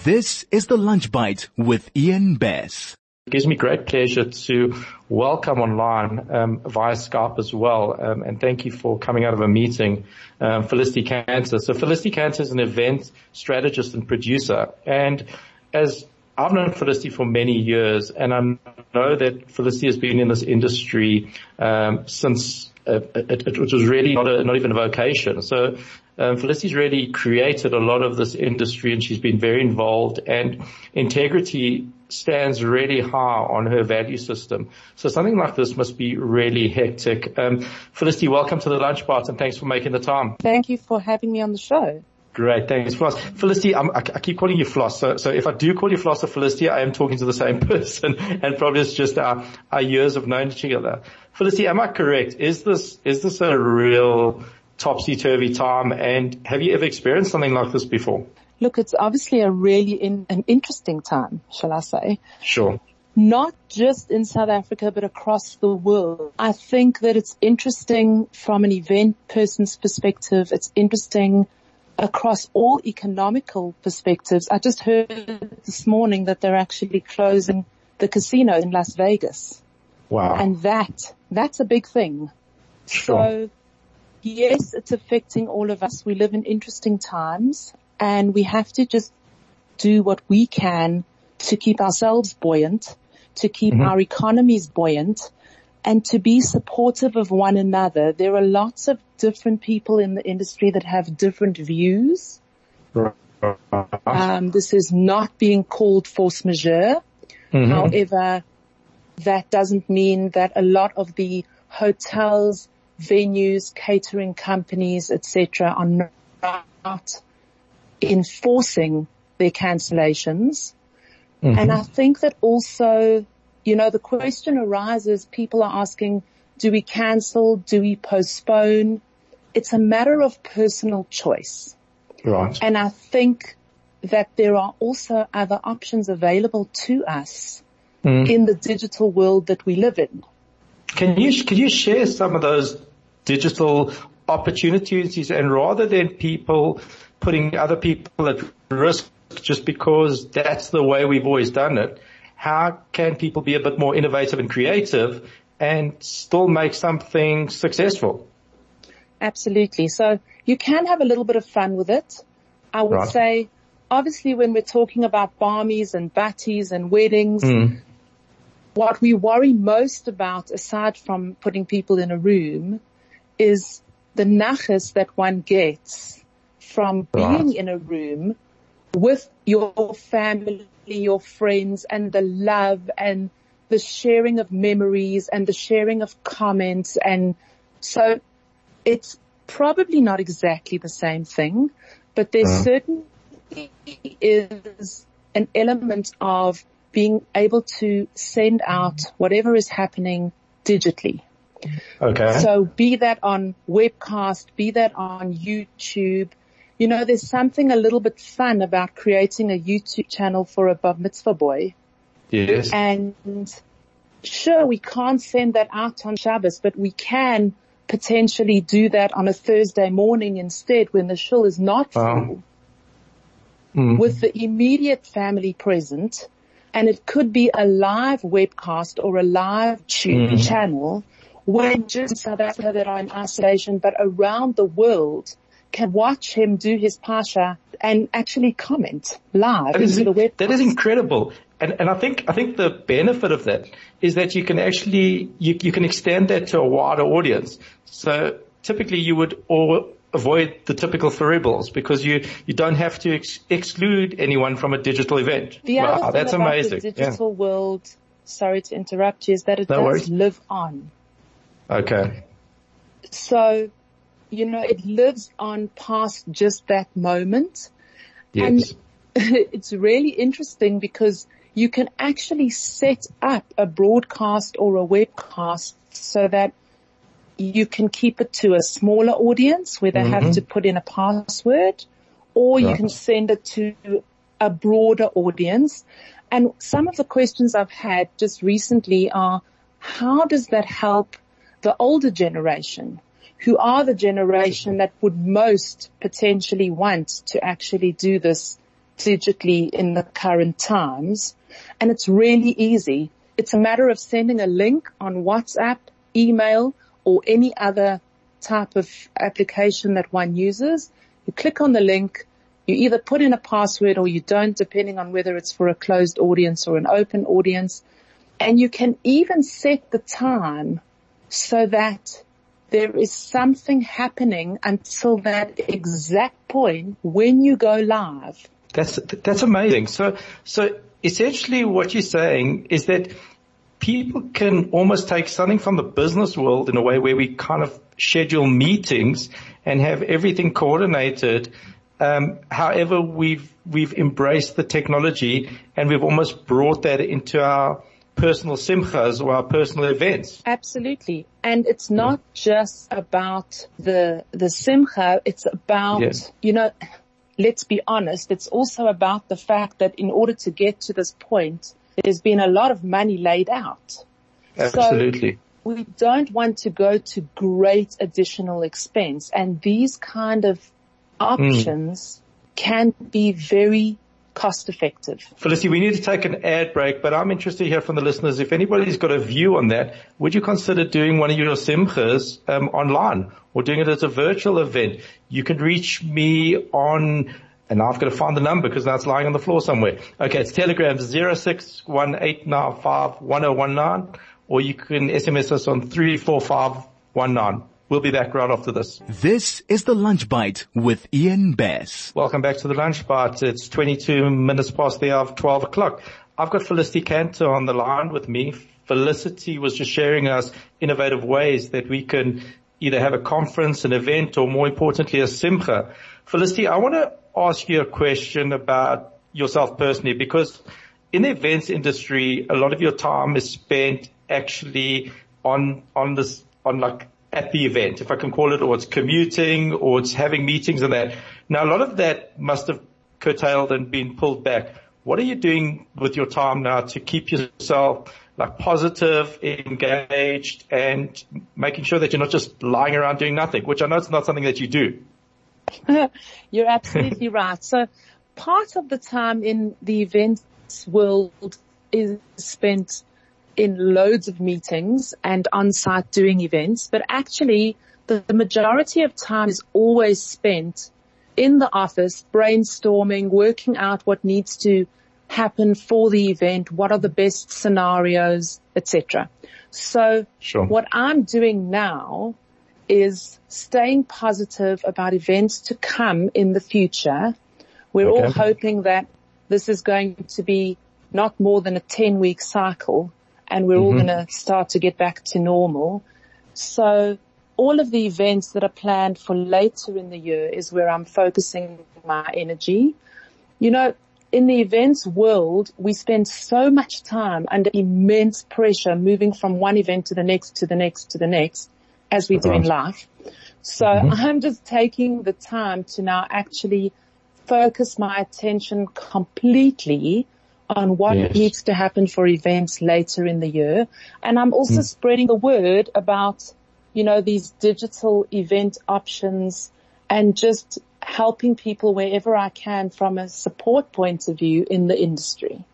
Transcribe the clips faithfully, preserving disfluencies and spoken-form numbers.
This is the Lunch Bite with Ian Bass. It gives me great pleasure to welcome online um, via Skype as well, um, and thank you for coming out of a meeting, um, Felicity Cantor. So Felicity Cantor is an event strategist and producer, and as I've known Felicity for many years, and I know that Felicity has been in this industry um, since uh, it, it was really not, a, not even a vocation. So um, Felicity's really created a lot of this industry, and she's been very involved, and integrity stands really high on her value system. So something like this must be really hectic. Um, Felicity, welcome to the Lunch Bite, and thanks for making the time. Thank you for having me on the show. Great, thanks, Floss. Felicity, I'm, I, I keep calling you Floss, so, so if I do call you Floss or Felicity, I am talking to the same person, and probably it's just our, our years of knowing each other. Felicity, am I correct? Is this, is this a real topsy-turvy time, and have you ever experienced something like this before? Look, it's obviously a really in, an interesting time, shall I say. Sure. Not just in South Africa, but across the world. I think that it's interesting from an event person's perspective. It's interesting across all economical perspectives. I just heard this morning that they're actually closing the casino in Las Vegas. Wow. And that, that's a big thing. Sure. So, yes, it's affecting all of us. We live in interesting times, and we have to just do what we can to keep ourselves buoyant, to keep mm-hmm. our economies buoyant, and to be supportive of one another. There are lots of different people in the industry that have different views. Um, this is not being called force majeure. Mm-hmm. However, that doesn't mean that a lot of the hotels, venues, catering companies, et cetera, are not enforcing their cancellations. Mm-hmm. And I think that also, you know, the question arises, people are asking, do we cancel? Do we postpone? It's a matter of personal choice. Right. And I think that there are also other options available to us mm. in the digital world that we live in. Can you, can you share some of those digital opportunities, and rather than people putting other people at risk just because that's the way we've always done it, how can people be a bit more innovative and creative and still make something successful? Absolutely. So you can have a little bit of fun with it. I would right. say, obviously, when we're talking about barmies and batties and weddings, mm. what we worry most about, aside from putting people in a room, is the nachas that one gets from being right. in a room with your family, your friends, and the love and the sharing of memories and the sharing of comments. And so it's probably not exactly the same thing, but there uh-huh. certainly is an element of being able to send out whatever is happening digitally. Okay. So be that on webcast, be that on YouTube. You know, there's something a little bit fun about creating a YouTube channel for a bar mitzvah boy. Yes. And sure, we can't send that out on Shabbos, but we can potentially do that on a Thursday morning instead when the shul is not full, um, mm. with the immediate family present. And it could be a live webcast or a live YouTube mm. channel where just South Africa that are in isolation, but around the world can watch him do his pasha and actually comment live into the webcast. That is incredible. And, and I think, I think the benefit of that is that you can actually, you, you can extend that to a wider audience. So typically you would all avoid the typical variables because you, you don't have to ex- exclude anyone from a digital event. The wow, other thing that's about amazing. the digital yeah. world, sorry to interrupt you, is that it no does worries. live on. Okay. So, you know, it lives on past just that moment. Yes. And it's really interesting because you can actually set up a broadcast or a webcast so that you can keep it to a smaller audience where they mm-hmm. have to put in a password, or right. you can send it to a broader audience. And some of the questions I've had just recently are, how does that help the older generation, who are the generation that would most potentially want to actually do this digitally in the current times. And it's really easy. It's a matter of sending a link on WhatsApp, email, or any other type of application that one uses. You click on the link, you either put in a password or you don't, depending on whether it's for a closed audience or an open audience. And you can even set the time so that there is something happening until that exact point when you go live. That's, that's amazing. So, so essentially what you're saying is that people can almost take something from the business world in a way where we kind of schedule meetings and have everything coordinated. Um, however, we've, we've embraced the technology and we've almost brought that into our personal simchas or our personal events. Absolutely. And it's not yeah. just about the, the simcha. It's about, yeah. you know, let's be honest. It's also about the fact that in order to get to this point, there's been a lot of money laid out. Absolutely. So we don't want to go to great additional expense. And these kind of options mm. can be very cost effective. Felicity, we need to take an ad break, but I'm interested to hear from the listeners. If anybody's got a view on that, would you consider doing one of your simchas um, online or doing it as a virtual event? You can reach me on, and now I've got to find the number because now it's lying on the floor somewhere. Okay, it's Telegram zero six one eight nine five one zero one nine, or you can S M S us on three four five one nine. We'll be back right after this. This is the Lunch Bite with Ian Bass. Welcome back to the Lunch Bite. It's twenty-two minutes past the hour of twelve o'clock. I've got Felicity Cantor on the line with me. Felicity was just sharing us innovative ways that we can either have a conference, an event, or more importantly, a simcha. Felicity, I want to ask you a question about yourself personally, because in the events industry, a lot of your time is spent actually on, on this, on like, at the event, if I can call it, or it's commuting, or it's having meetings and that. Now, a lot of that must have curtailed and been pulled back. What are you doing with your time now to keep yourself like positive, engaged, and making sure that you're not just lying around doing nothing, which I know it's not something that you do? You're absolutely right. So part of the time in the events world is spent in loads of meetings and on-site doing events, but actually the, the majority of time is always spent in the office brainstorming, working out what needs to happen for the event, what are the best scenarios, et cetera. So sure. What I'm doing now is staying positive about events to come in the future. We're okay. all hoping that this is going to be not more than a ten-week cycle, and we're mm-hmm. all going to start to get back to normal. So all of the events that are planned for later in the year is where I'm focusing my energy. You know, in the events world, we spend so much time under immense pressure moving from one event to the next, to the next, to the next, as we do in life. So mm-hmm. I'm just taking the time to now actually focus my attention completely on what yes. needs to happen for events later in the year. And I'm also mm. spreading the word about, you know, these digital event options and just helping people wherever I can from a support point of view in the industry.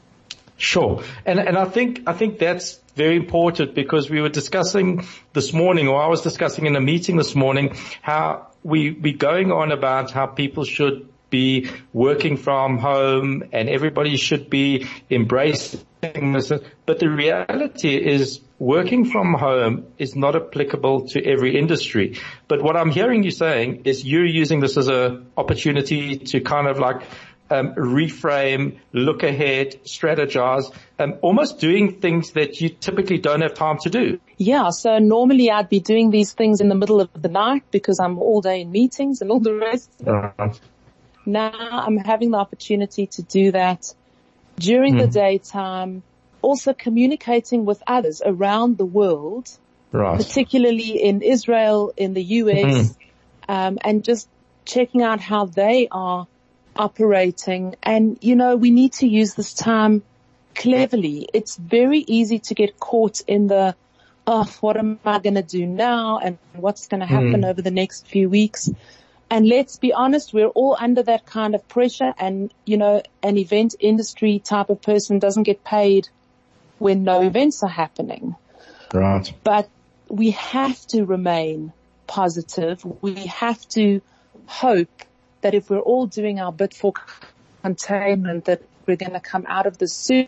Sure. And, and I think, I think that's very important, because we were discussing this morning, or I was discussing in a meeting this morning, how we, we're going on about how people should be working from home and everybody should be embracing this. But the reality is working from home is not applicable to every industry. But what I'm hearing you saying is you're using this as an opportunity to kind of like um, reframe, look ahead, strategize, um, almost doing things that you typically don't have time to do. Yeah, so normally I'd be doing these things in the middle of the night because I'm all day in meetings and all the rest. Uh-huh. Now I'm having the opportunity to do that during mm. the daytime, also communicating with others around the world, right. particularly in Israel, in the U S, mm. um, and just checking out how they are operating. And, you know, we need to use this time cleverly. It's very easy to get caught in the, oh, what am I going to do now? And what's going to happen mm. over the next few weeks? And let's be honest, we're all under that kind of pressure, and, you know, an event industry type of person doesn't get paid when no events are happening. Right. But we have to remain positive. We have to hope that if we're all doing our bit for containment, that we're going to come out of this sooner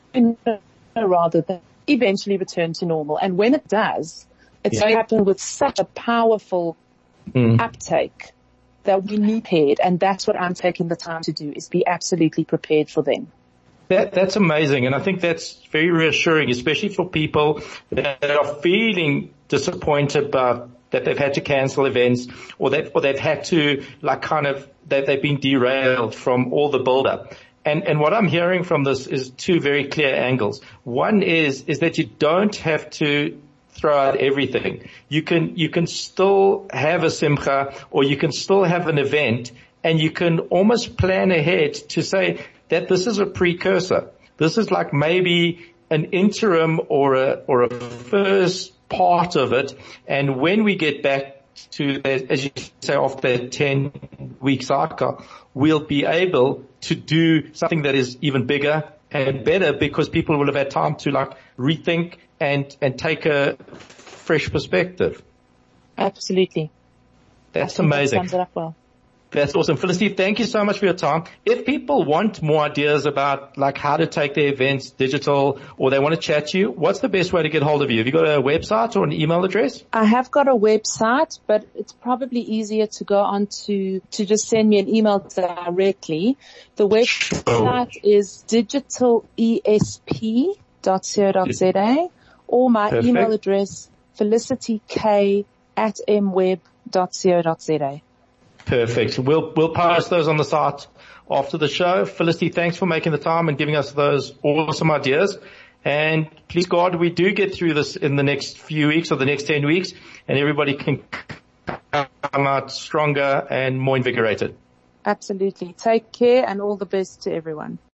rather than eventually return to normal. And when it does, it's going to happen with such a powerful mm. uptake that we need prepared. And that's what I'm taking the time to do, is be absolutely prepared for them. That, that's amazing. And I think that's very reassuring, especially for people that are feeling disappointed about that they've had to cancel events, or that, or they've had to, like, kind of, that they've been derailed from all the build-up. And, and what I'm hearing from this is two very clear angles. One is, is that you don't have to throw out everything. You can, you can still have a simcha, or you can still have an event, and you can almost plan ahead to say that this is a precursor. This is like maybe an interim or a, or a first part of it. And when we get back to, as you say, after the ten week cycle, we'll be able to do something that is even bigger and better, because people will have had time to, like, rethink and, and take a fresh perspective. Absolutely. That's amazing. That sums it up well. That's awesome. Felicity, thank you so much for your time. If people want more ideas about, like, how to take their events digital, or they want to chat to you, what's the best way to get hold of you? Have you got a website or an email address? I have got a website, but it's probably easier to go on to, to just send me an email directly. The website oh. is digital E S P dot co dot z a, or my Perfect. email address, felicityk at m web dot co dot z a. Perfect. We'll, we'll post those on the site after the show. Felicity, thanks for making the time and giving us those awesome ideas. And please God, we do get through this in the next few weeks, or the next ten weeks, and everybody can come out stronger and more invigorated. Absolutely. Take care, and all the best to everyone.